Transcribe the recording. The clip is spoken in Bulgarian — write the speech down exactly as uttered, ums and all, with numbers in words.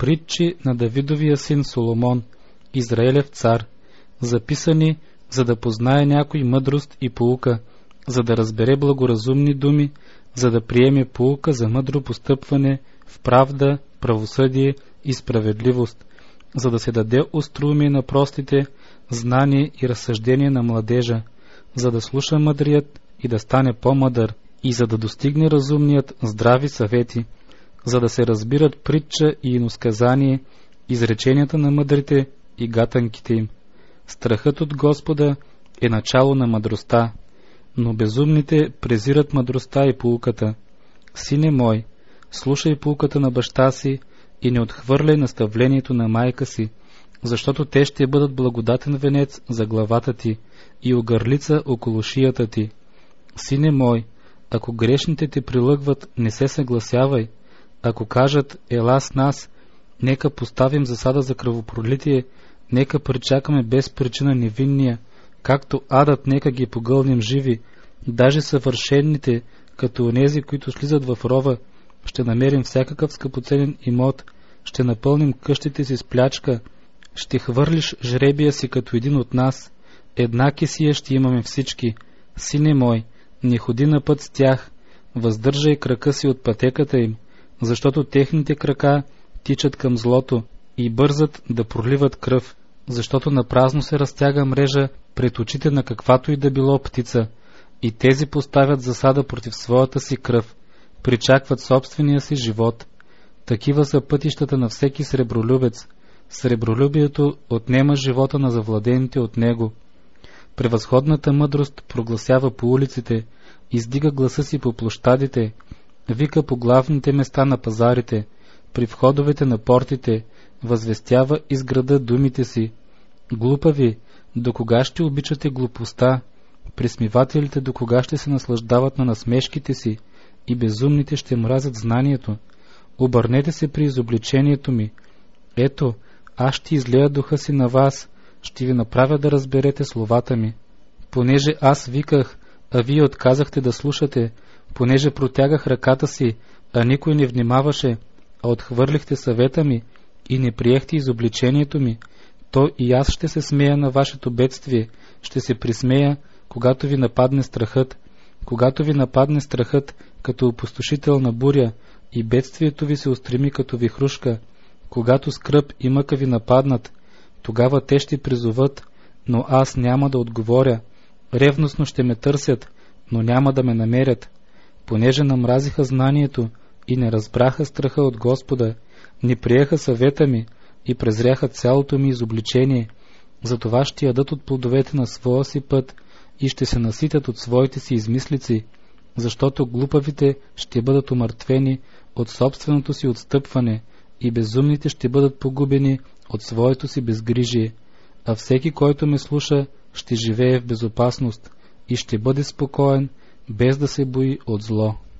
Притчи на Давидовия син Соломон, Израилев цар, записани, за да познае някой мъдрост и поука, за да разбере благоразумни думи, за да приеме поука за мъдро постъпване в правда, правосъдие и справедливост, за да се даде остроумие на простите, знание и разсъждение на младежа, за да слуша мъдрият и да стане по-мъдър, и за да достигне разумният здрави съвети, за да се разбират притча и иносказание, изреченията на мъдрите и гатанките им. Страхът от Господа е начало на мъдростта, но безумните презират мъдростта и поуката. Сине мой, слушай поуката на баща си и не отхвърляй наставлението на майка си, защото те ще бъдат благодатен венец за главата ти и огърлица около шията ти. Сине мой, ако грешните те прилъгват, не се съгласявай. Ако кажат, ела с нас, нека поставим засада за кръвопролитие, нека причакаме без причина невинния, както адът нека ги погълнем живи, даже съвършените, като онези, които слизат в рова, ще намерим всякакъв скъпоценен имот, ще напълним къщите си с плячка, ще хвърлиш жребия си като един от нас, една кесия ще имаме всички. Сине мой, не ходи на път с тях, въздържай крака си от пътеката им, защото техните крака тичат към злото и бързат да проливат кръв, защото напразно се разтяга мрежа пред очите на каквато и да било птица, и тези поставят засада против своята си кръв, причакват собствения си живот. Такива са пътищата на всеки сребролюбец. Сребролюбието отнема живота на завладените от него. Превъзходната мъдрост прогласява по улиците, издига гласа си по площадите, вика по главните места на пазарите, при входовете на портите, възвестява из града думите си. Глупави, до кога ще обичате глупостта? Присмивателите до кога ще се наслаждават на насмешките си и безумните ще мразят знанието? Обърнете се при изобличението ми. Ето, аз ще излея духа си на вас, ще ви направя да разберете словата ми. Понеже аз виках, а вие отказахте да слушате, понеже протягах ръката си, а никой не внимаваше, а отхвърлихте съвета ми и не приехте изобличението ми, то и аз ще се смея на вашето бедствие, ще се присмея, когато ви нападне страхът, когато ви нападне страхът като опустошителна буря и бедствието ви се устреми като вихрушка, когато скръб и мъка ви нападнат, тогава те ще призоват, но аз няма да отговоря, ревностно ще ме търсят, но няма да ме намерят, понеже намразиха знанието и не разбраха страха от Господа, не приеха съвета ми и презряха цялото ми изобличение, затова ще ядат от плодовете на своя си път и ще се наситят от своите си измислици, защото глупавите ще бъдат умъртвени от собственото си отстъпване и безумните ще бъдат погубени от своето си безгрижие, а всеки, който ме слуша, ще живее в безопасност и ще бъде спокоен, без да се бои от зло.